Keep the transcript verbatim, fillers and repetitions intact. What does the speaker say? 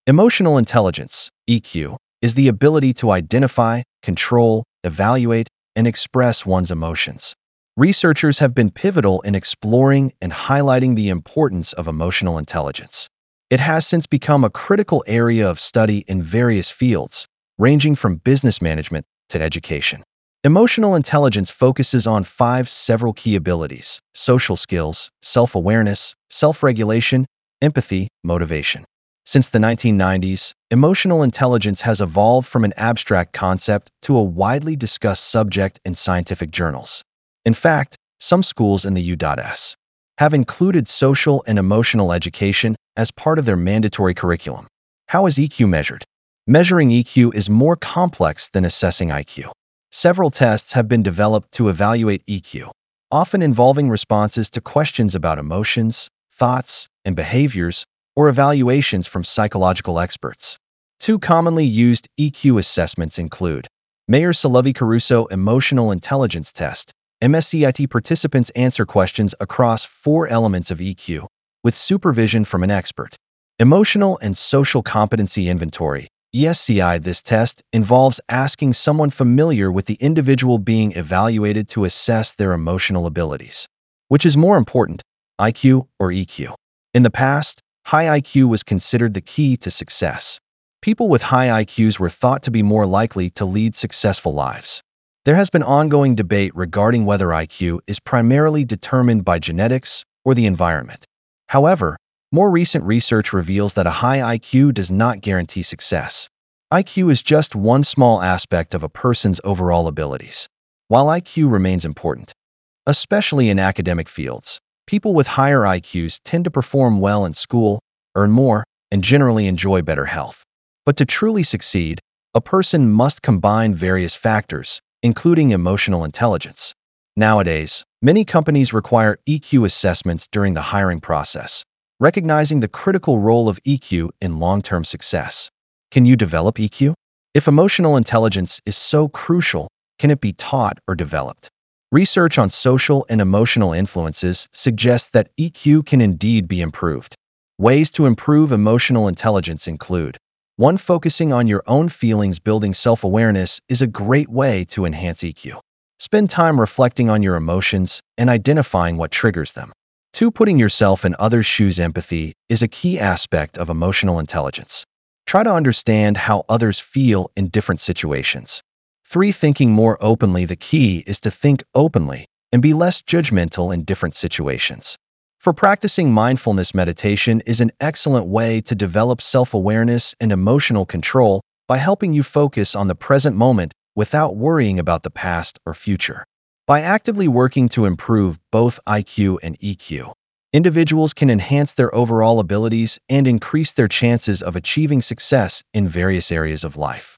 Emotional intelligence, E Q, is the ability to identify, control, evaluate, and express one's emotions. Researchers have been pivotal in exploring and highlighting the importance of emotional intelligence. It has since become a critical area of study in various fields, ranging from business management to education. Emotional intelligence focuses on five several key abilities: social skills, self-awareness, self-regulation, empathy, motivation. Since the nineteen nineties, emotional intelligence has evolved from an abstract concept to a widely discussed subject in scientific journals. In fact, some schools in the U S have included social and emotional education as part of their mandatory curriculum. How is E Q measured? Measuring E Q is more complex than assessing I Q. Several tests have been developed to evaluate E Q, often involving responses to questions about emotions, thoughts, and behaviors, or evaluations from psychological experts. Two commonly used E Q assessments include Mayer-Salovey-Caruso Emotional Intelligence Test. M S C I T participants answer questions across four elements of E Q, with supervision from an expert. Emotional and Social Competency Inventory. E S C I. This test involves asking someone familiar with the individual being evaluated to assess their emotional abilities. Which is more important, I Q or E Q? In the past, high I Q was considered the key to success. People with high I Qs were thought to be more likely to lead successful lives. There has been ongoing debate regarding whether I Q is primarily determined by genetics or the environment. However, more recent research reveals that a high I Q does not guarantee success. I Q is just one small aspect of a person's overall abilities. While I Q remains important, especially in academic fields, people with higher I Qs tend to perform well in school, earn more, and generally enjoy better health. But to truly succeed, a person must combine various factors, including emotional intelligence. Nowadays, many companies require E Q assessments during the hiring process, recognizing the critical role of E Q in long-term success. Can you develop E Q? If emotional intelligence is so crucial, can it be taught or developed? Research on social and emotional influences suggests that E Q can indeed be improved. Ways to improve emotional intelligence include: one. Focusing on your own feelings. Building self-awareness is a great way to enhance E Q. Spend time reflecting on your emotions and identifying what triggers them. two. Putting yourself in others' shoes. Empathy is a key aspect of emotional intelligence. Try to understand how others feel in different situations. three. Thinking more openly. The key is to think openly and be less judgmental in different situations. For practicing mindfulness, meditation is an excellent way to develop self-awareness and emotional control by helping you focus on the present moment without worrying about the past or future. By actively working to improve both I Q and E Q, individuals can enhance their overall abilities and increase their chances of achieving success in various areas of life.